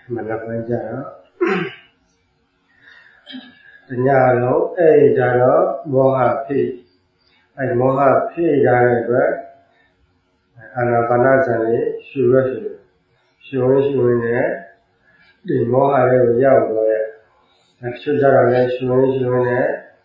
မနက်ပိုင်းကျတော့တညလုံးအဲ့ကြတော့မောဟဖြစ်အဲ့မောဟဖြစ်ကြတဲ့အတွက်အာနာပါနဇန်လေးရှုရရှုရနဲ့ဒီမောဟလေးကိုရောက်တော့ရဲ့ရှုကြတော့လည်းရှုရနဲ့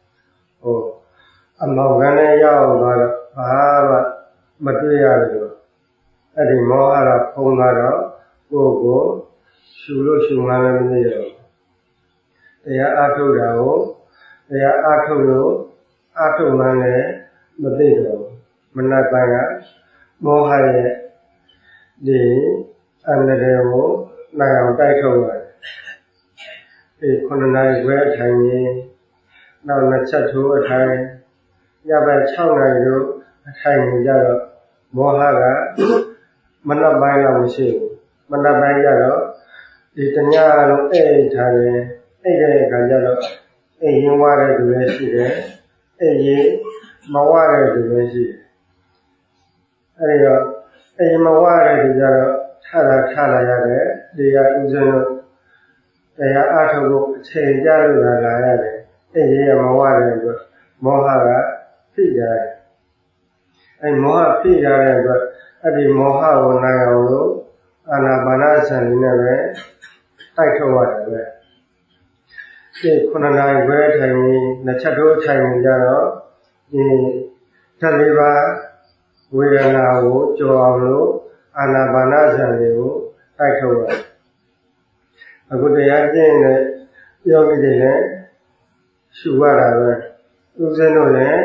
အမောကနဲ့ရောက်တော့ဘာမှမတွေ့ရဘူးအဲ့ဒီမောဟကဖုံးလာတော့ကိုရှုလို့ရှုမှလည်းမသိတော့တရားအားထုတ်တာကိုတရားအားထုတ်လို့အားထုတ်မှလည်းမသိတော့မနက်ပိုင်းကမောဟရဲ့ဒီအန္တရာယ်ကိုနိုင်အောင်တိုက်ထုတ်ရတယ်ဒီ9နာရီခွဲအထိုင်ကြီးနောက်2ချက်ထိုးအထိုင်ညဘက်6နာရီတို့အထိုင်ကြီးကြတော့မောဟကမနက်ပိုင်းတော့မရှိဘူးမနက်ပိုင်းကျတော့ဒီတညလုံးအိတ်ထားတယ်အိတ်တဲ့အခါကျတော့အိတ်ရင်ဝတဲ့သူလည်းရှိတယ်အိတ်ရင်မဝတဲ့သူလည်းရှိတယ်အဲဒီတော့အိတ်မဝတဲ့သူကျတော့ထလာရတယ်ဒီကဥစဉ်လို့တရားအားထုတ်ဖို့အချိန်ကြာလို့လာရတယ်အိတ်ရင်မဝတဲ့အတွက်မောဟကဖိကြတယ်အဲမောဟဖိကြတဲ့အတွက်အဲ့ဒီမောဟကိုနိုင်အောင်လို့အာနာပါနဇန်လေးနဲ့ပဲတိုက်ထုတ်ရတယ်ပဲဒီ9နာရီခွဲထိုင်ပြီး2ချက်ထိုးထိုင်နေကြတော့ဒီဓာတ်လေးပါဝေဒနာကိုကြော်အောင်လို့အာနာပါနဇန်လေးကိုတိုက်ထုတ်ရတယ်အခုတရားကျင့်တဲ့ယောဂီတွေလည်းရှုရတာပဲဥစဉ်တို့လည်း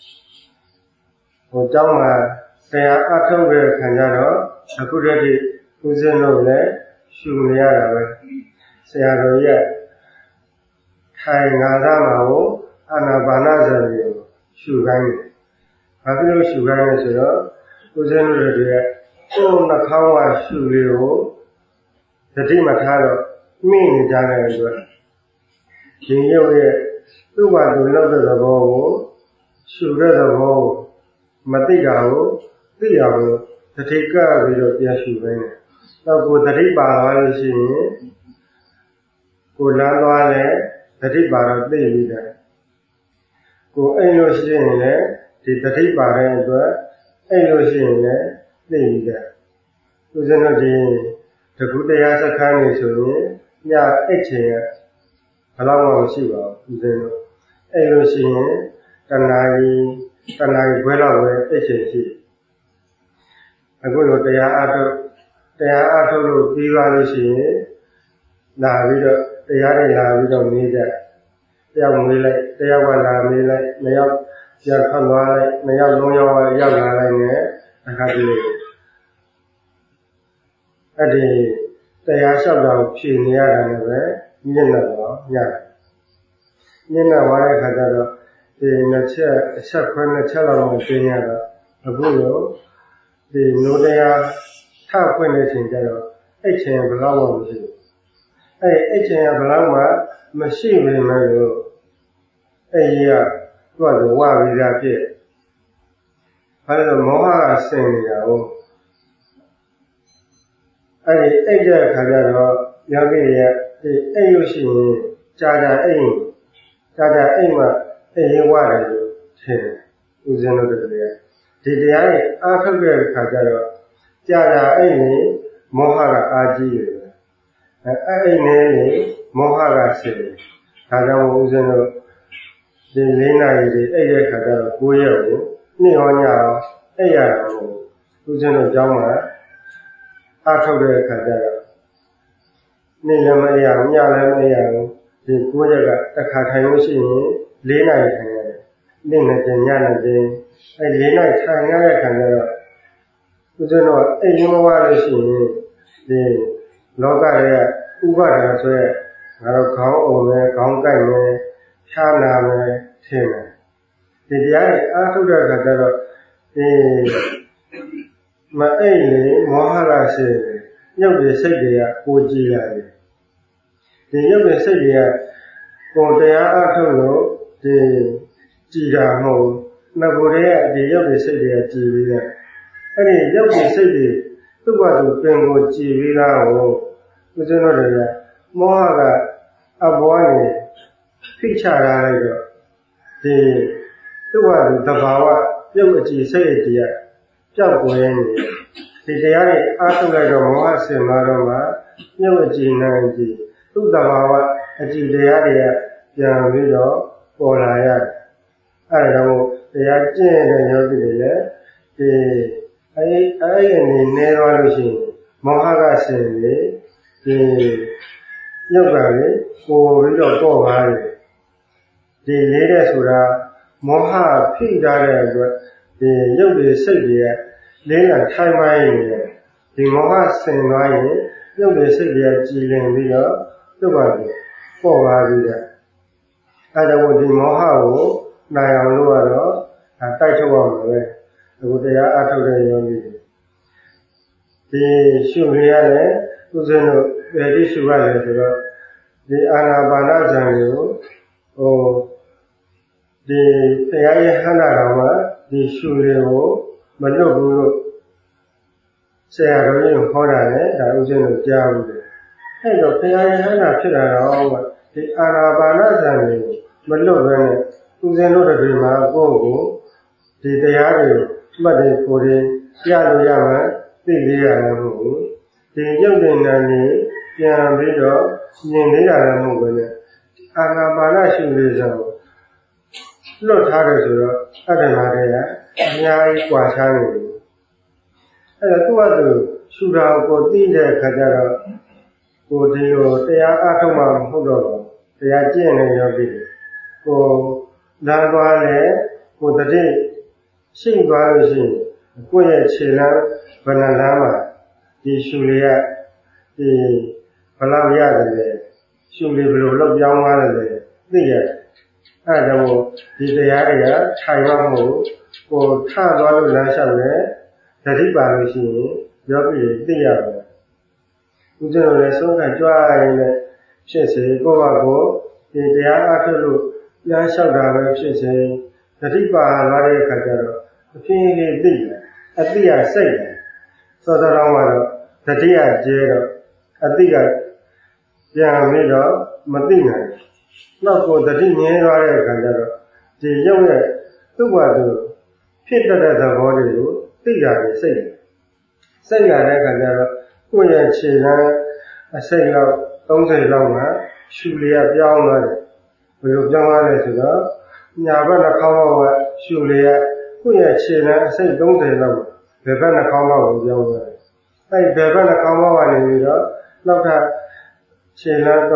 ကျောင်းမှာတရားအထုတ်တဲ့ခံကြတော့အခုတည်းကဥစဉ်တို့လည်းရှုနေရတာပဲဆရာတော်ရဲ့ထိုင်ငါးသားမှာကိုအာနာပါနဇန်ကိုရှုခိုင်းတယ်။ဘာဖြစ်လို့ရှုခိုင်းလဲဆိုတော့ဥစဉ်တို့ရဲ့ကိုယ်နှာခေါင်းကရှုလေးကိုသတိမထားတော့မိနေကြတဲ့အတွက်ဒီရုပ်ရဲ့သူ့ဘာသူလောက်တဲ့သဘောကိုရှုတဲ့သဘောကိုမသိတာကိုသိအောင်လို့သတိကပ်ပြီးတော့ပြန်ရှုခိုင်းတယ်။နောက်ကိုသတိပါသွားလို့ရှိရင်ကိုလမ်းသွားလဲသတိပါတော့သိပြီးတယ်ကိုအိမ်လို့ရှိရင်လည်းဒီသတိပါတဲ့အတွက်အိမ်လို့ရှိရင်လည်းသိပြီးတယ်ဥစဉ်တို့ဒီတခုတရားစခန်းနေဆိုရင်ညအိတ်ချင်ရဘယ်တော့မှမရှိပါဘူးဥစဉ်တို့အိမ်လို့ရှိရင်တဏှာကြီးခွဲတော့ပဲအိတ်ချင်ရှိအခုလိုတရားအားထုတ်လို့ပြီးသွားလို့ရှိရင်လာပြီးတော့တရားတွေလာပြီးတော့မေးကြတယောက်မေးလိုက်တယောက်ကလာမေးလိုက်နှစ်ယောက်ပြန်ထွက်သွားလိုက်နှစ်ယောက်လုံးရောက်လာလိုက်နဲ့အခါတည်းအဲ့ဒီတရားလျှောက်တာကိုဖြေနေရတာလည်းပဲညင်တော့ညညင်တော့တဲ့အခါကျတော့ဒီနှစ်ချက်အချက်ခွဲနှစ်ချက်လောက်ကိုပြင်ရတော့အခုလိုဒီနိုးတရားထခွင့်နေချိန်ကျတော့အဲ့ချိန်ဘယ်လောက်မှမရှိဘူးအဲ့ချိန်ကဘယ်လောက်မှမရှိပေမဲ့လို့အဲ့ဒီကသူ့ကဝါဝိဇာဖြစ်ဘာလို့မောဟကဆင်နေတာဟုတ်အဲ့ဒီအိတ်တဲ့အခါကျတော့ယောဂီရဲ့အိတ်လို့ရှိရင်ကြာအိတ်မှအိတ်ဝရတယ်လို့ထင်တယ်ဥစဉ်လို့တကယ်ဒီတရားရဲ့အားထုတ်တဲ့အခါကျတော့ကြာအိတ်နဲ့မောဟကအာကြီးတယ်အဲ့နဲ့မောဟကဆင်တယ်ဒါကြောင့်ဥစဉ်လို့ဒီ4နာရီအိတ်တဲ့အခါကျတော့9ရက်ကိုနေ့ဟောညအောင်အိတ်ရတာကိုဥစဉ်လို့ကြောင်းမှာအားထုတ်တဲ့အခါကျတော့နေ့လည်းမရဘူးညလည်းမရဘူးဒီ9ရက်ကတစ်ခါထိုင်လို့ရှိရင်4နာရီထိုင်ရတယ်နေ့နဲ့ညနဲ့အဲ4နာရီထိုင်ရတဲ့အခါကျတော့ဥစဉ်တော့အိမ်မဝလို့ရှိရင်ဒီလောကရဲ့ဥပါဒနာဆိုရဲငါတို့ခေါင်းအောင်မယ်ခေါင်းကိုက်မယ်ဖြားနာမယ်ထင်တယ်ဒီတရားရဲ့အားထုတ်တဲ့အခါကျတော့မအိတ်လေမောဟကရှိတယ်ရုပ်တွေစိတ်တွေကကိုကြည်ရတယ်ဒီရုပ်တွေစိတ်တွေကကိုတရားအားထုတ်လို့ဒီကြည်တာမဟုတ်ငါကိုယ်ရဲ့ဒီရုပ်တွေစိတ်တွေကကြည်ပြီးတယ်အဲ့ဒီရုပ်တွေစိတ်တွေသူ့ဘာသူပင်ကိုကြည်ပြီးသားကိုဦးဇင်းတို့တွေကမောဟကအဘောနေဖိချထားလိုက်တော့ဒီသူ့ဟာသူသဘာဝပြုတ်အကြည့်စိတ်အကြည့်ကပျောက်ကွယ်နေဒီတရားတွေအားထုတ်လိုက်တော့မောဟဆင်လာတော့မှပြုတ်အကြည့်နိုင်ကြည့်သူ့သဘာဝအကြည့်တရားတွေကပြန်ပြီးတော့ပေါ်လာရတယ်အဲဒါကြောင့်တရားကျင့်တဲ့ယောဂီတွေလည်းဒီအဲ့အနေနဲ့တော့လို့ရှိရင်မောဟကဆင်လေဒီရုပ်ကလေပို့ပြီးတော့ပေါ့ပါလေဒီလေးတဲ့ဆိုတာမောဟဖိထားတဲ့အတွက်ဒီရုပ်တွေစိတ်တွေကလေးလာထိုင်ပိုင်းနေတယ်ဒီမောဟဆင်သွားရင်ရုပ်တွေစိတ်တွေကကြည်လင်ပြီးတော့သူ့ဘာလို့ပေါ့ပါပြီးတဲ့အဲဒါကိုဒီမောဟကိုနိုင်အောင်လို့ကတော့တိုက်ထုတ်ရမှာပဲအခုတရားအထုတ်တဲ့ယောဂီဒီရှုရရတယ်ဥစဉ်တို့ဘယ်ဒီရှုရတယ်ဆိုတော့ဒီအာနာပါနဉာဏ်ကိုဒီတရားရဲ့ဟန္တာတော်မှာဒီရှုတွေကိုမလွတ်ဘူးလို့ဆရာတော်ကြီးဟောတာနဲ့ဒါဥစဉ်တို့ကြားဘူးလေအဲ့တော့တရားရဲ့ဟန္တာဖြစ်တာတော့ဒီအာနာပါနဉာဏ်ကိုမလွတ်ဘဲနဲ့ဥစဉ်တို့တွေမှာကိုယ့်ကိုဒီတရားတွေမှတ်တယ်ကိုယ်တွေရလို့ရမှသိလေးရတယ်မဟုတ်ဘူးဒီရုပ်တင်နာနေပြန်ပြီးတော့မြင်လေးရတယ်မဟုတ်ဘူးလေအာနာပါနရှုလေးဆိုလွတ်ထားတယ်ဆိုတော့အတ္တနာတွေကအများကြီးကွာခြားနေတယ်အဲ့တော့သူ့အတူရှုတာကိုသိတဲ့အခါကျတော့ကိုဒီလိုတရားအားထုတ်မှမဟုတ်တော့ဘူးတရားကျင့်နေရောပြီကိုလာသွားတယ်ကိုတတိရှိသွားလို့ရှိရင်ကိုယ့်ရဲ့ခြေလမ်းဗလလမ်းမှာဒီရှုလေးကဒီဘလောက်ရတယ်လေရှုလေးဘယ်လိုလောက်ပြောင်းသွားတယ်လေသိရအဲဒါကြောင့်ဒီတရားတွေကထိုင်မှမဟုတ်ကိုထသွားလို့လမ်းလျှောက်တယ်တတိပါလို့ရှိရင်ယောဂီသိရတယ်ဦးဇင်းတို့လည်းဆုံးခံကြွားရရင်လည်းဖြစ်စေကိုယ့်ဘာကိုဒီတရားအားထုတ်လို့လမ်းလျှောက်တာပဲဖြစ်စေတတိပါလာတဲ့အခါကျတော့အဖြစ်အလေးသိတယ်အတိအစိတ်တယ်သောတော်တော်ကတော့တတိယကျဲတော့အတိကပြန်ပြီးတော့မသိနိုင်နောက်ကိုတတိငြင်းသွားတဲ့အခါကျတော့ဒီရုပ်ရဲ့သူ့ဘာသူဖြစ်တတ်တဲ့သဘောတွေကိုသိတာကိုစိတ်ရတဲ့အခါကျတော့ကိုယ့်ရဲ့ခြေလမ်းအစိတ်လောက်30လောက်မှရှူလေးကပြောင်းသွားတယ်ဘယ်လိုပြောင်းသွားလဲဆိုတော့ညာဘက်နှာခေါင်းဘောကရှူလေးကကိုယ့်ရဲ့ခြေလမ်းအစိတ်30လောက်ဘယ်ဘက်နှာခေါင်းဘောကိုပြောင်းသွားတယ်အဲ့ဘယ်ဘက်နှာခေါင်းဘောကနေပြီးတော့နောက်ထပ်ခြေလမ်း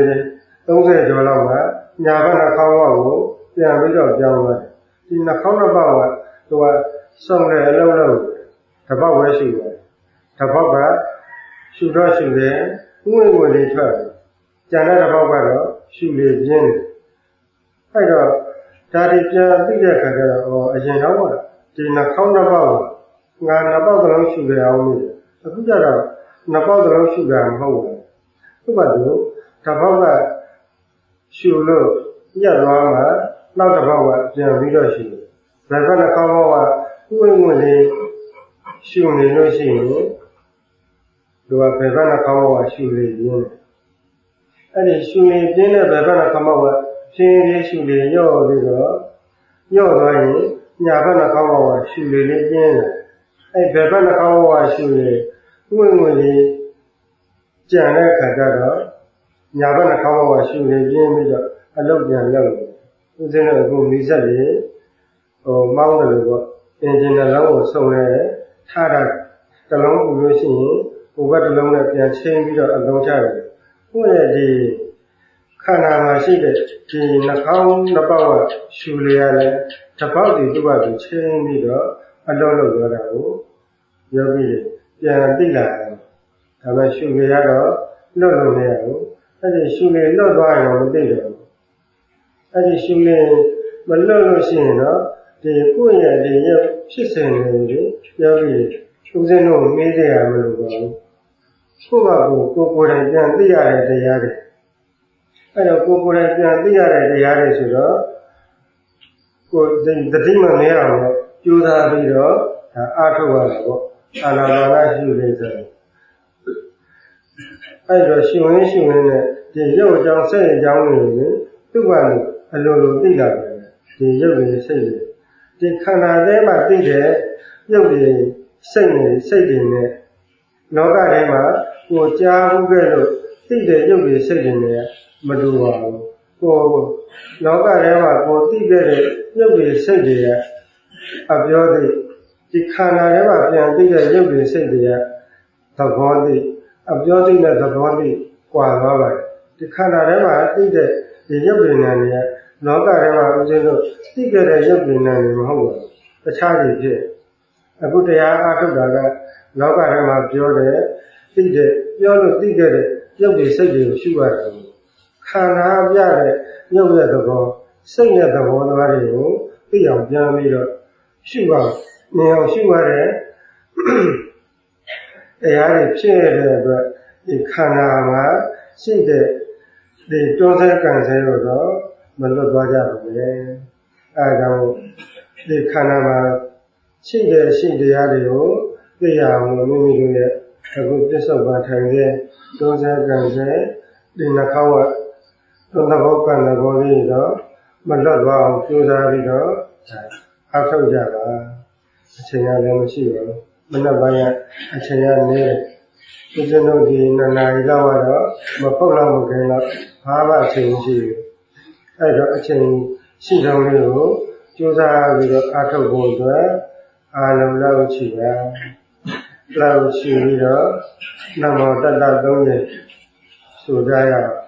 30ကျော်လောက်မှညာဘက်နှာခေါင်းဘောကိုပြန်ပြီးတော့ပြောင်းသွားတယ်ဒီနှာခေါင်းတစ်ပေါက်ကသူကစုံတဲ့အလုံးလုံးတစ်ပေါက်ပဲရှိတယ်တစ်ပေါက်ကရှူတော့ရှူတယ်ဥဝင်ဝင်လေးထွက်တယ်ကျန်တဲ့တစ်ပေါက်ကတော့ရှူလေပြင်းတယ်အဲ့တော့ဒါဒီပြန်သိတဲ့အခါကျတော့အရင်တော့ဒီနှာခေါင်းတစ်ပေါက်ငါနှစ်ပေါက်လုံးရှူရအောင်လို့အခုကျတော့နှစ်ပေါက်လုံးရှူတာမဟုတ်ဘူးသူ့ဘာလို့တစ်ပေါက်ကရှူလို့ညက်သွားမှနောက်တစ်ပေါက်ကပြန်ပြီးတော့ရှူတယ်ဘယ်ဘက်နှာခေါင်းဘောကဥဝင်ဝင်လေးရှူနေလို့ရှိရင်သူကဘယ်ဘက်နှာခေါင်းဘောကရှူလေပြင်းအဲ့ဒီရှူလေပြင်းတဲ့ဘယ်ဘက်နှာခေါင်းဘောကဖြင်းလေးရှူလေညော့ပြီးတော့ညော့သွားရင်ညာဘက်နှာခေါင်းဘောကရှူလေလေးပြင်းတယ်အဲ့ဘယ်ဘက်နှာခေါင်းဘောကရှူလေဥဝင်ဝင်လေးကြံတဲ့အခါကျတော့ညာဘက်နှာခေါင်းဘောကရှူလေပြင်းပြီးတော့အလုတ်ပြန်ရောက်တယ်ဦးဇင်းတို့အခုမိဆက်ပြီးမောင်းတယ်လို့ပေါ့အင်ဂျင်နှလုံးကိုစုံရဲထားတာတစ်လုံးပူလို့ရှိရင်ဟိုဘက်တစ်လုံးနဲ့ပြန်ချင်းပြီးတော့အလုံးချတယ်ကိုယ့်ရဲ့ဒီခန္ဓာမှာရှိတဲ့ဒီနှာခေါင်းနှစ်ပေါက်ကရှူလေရတယ်တစ်ပေါက်ဒီတစ်ပေါက်ကိုချင်းပြီးတော့အလုံးလုံးသွားတာကိုယောဂီပြန်သိလာတယ်ဒါပေမဲ့ရှူလေရတော့လွတ်လို့မရဘူးအဲ့ဒီရှူလေလွတ်သွားရင်တော့မသိတော့ဘူးအဲ့ဒီရှူလေမလွတ်လို့ရှိရင်တော့ဒီကိုယ့်ရဲ့ဒီရုပ်ဖြစ်စဉ်တွေကိုပြောပြီးဦးဇင်းတို့မေးကြရမလို့ပါဘူးကိုယ့်ဘာကိုယ်တိုင်ပြန်သိရတဲ့တရားတွေအဲ့တော့ကိုယ်တိုင်ပြန်သိရတဲ့တရားတွေဆိုတော့ကိုယ်တတိမမဲအောင်လို့ကြိုးစားပြီးတော့အားထုတ်ရတာပေါ့အာနာပါနရှုလေးဆိုဒအဲ့တော့ရှင်ဝင်နဲ့ဒီရုပ်အကြောင်းစိတ်အကြောင်းတွေသူ့ဘာလို့အလိုလိုသိလာတယ်ဒီရုပ်တွေစိတ်တွေဒီခန္ဓာထဲမှာသိတဲ့ရုပ်တွေစိတ်တွေနဲ့လောကထဲမှာကိုကြားဘူးခဲ့လို့သိတဲ့ရုပ်တွေစိတ်တွေနဲ့မတူပါဘူးကိုလောကထဲမှာကိုသိခဲ့တဲ့ရုပ်တွေစိတ်တွေကအပြောသိဒီခန္ဓာထဲမှာပြန်သိတဲ့ရုပ်တွေစိတ်တွေကသဘောသိအပြောသိတဲ့သဘောသိကွာသွားပါတယ်ဒီခန္ဓာထဲမှာသိတဲ့ဒီရုပ်တွေနဲ့လောကထဲမှာဦးဇင်းတို့သိခဲ့တဲ့ရုပ်တွေနဲ့မဟုတ်ဘူးတခြားတွေဖြစ်အခုတရားအားထုတ်တာကလောကထဲမှာပြောတဲ့သိတဲ့ပြောလို့သိခဲ့တဲ့ရုပ်တွေစိတ်တွေကိုရှုရတယ်ခန္ဓာပြတဲ့ရုပ်ရဲ့သဘောစိတ်ရဲ့သဘောသားတွေကိုသိအောင်ပြန်ပြီးတော့ရှုပါမြင်အောင်ရှုရတဲ့တရားတွေဖြစ်ရတဲ့အတွက်ဒီခန္ဓာမှာရှိတဲ့ဒီတွန်းဆဲကံဆဲလို့တော့မလွတ်သွားကြဘူးလေအဲဒါကြောင့်ဒီခန္ဓာမှာရှိတရားတွေကိုသိရအောင်မိမိတို့ရဲ့အခုပြစ္ဆုတ်ပါထိုင်တဲ့တွန်းဆဲကံဆဲဒီနှာခေါင်းကတွန်းသဘောကံသဘောလေးတော့မလွတ်သွားအောင်ကြိုးစားပြီးတော့အောက်ထုတ်ကြပါအချိန်ရလည်းမရှိပါဘူးမနက်ပိုင်းကအချိန်ရနေဦးဇင်းတို့ဒီ2 နာရီလောက်တော့မပုတ်လောက်မခင်တော့ဘာမှအချိန်မရှိဘူးအဲ့တော့အချိန်ရှိတော်လေးကိုကြိုးစားပြီးတော့အားထုတ်ဖို့အတွက်အားလုံးလောက်ရှိပါလောက်ရှိပြီးတော့နမောတတ္တ3ဆိုကြရအောင်